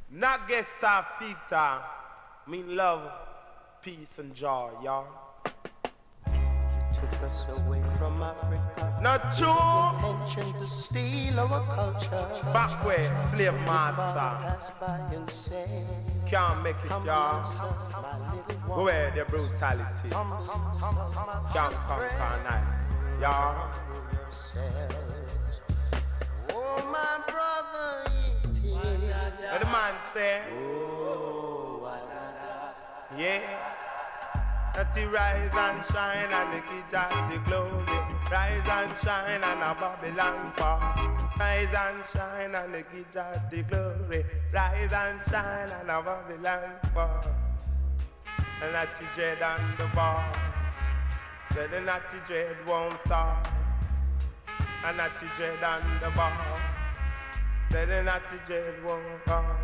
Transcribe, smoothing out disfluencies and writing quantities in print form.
Nagesta Fita, mean love, peace and joy, y'all. Took us away from Africa. Not true. Intention to steal our culture. Back way, slave master. Pass by and say, can't make it, y'all. Go ahead, the brutality. Can't conquer night, y'all. Oh, my brother, what the man say? oh, Yeah. That he rise and shine and the kids of the glory. Rise and shine and a Babylon fall. Rise and shine and the kids of the glory. Rise and shine and a Babylon fall. And that the dread on the bar. Said the natty dread won't stop. And that the dread on the bar. Said the natty dread won't fall.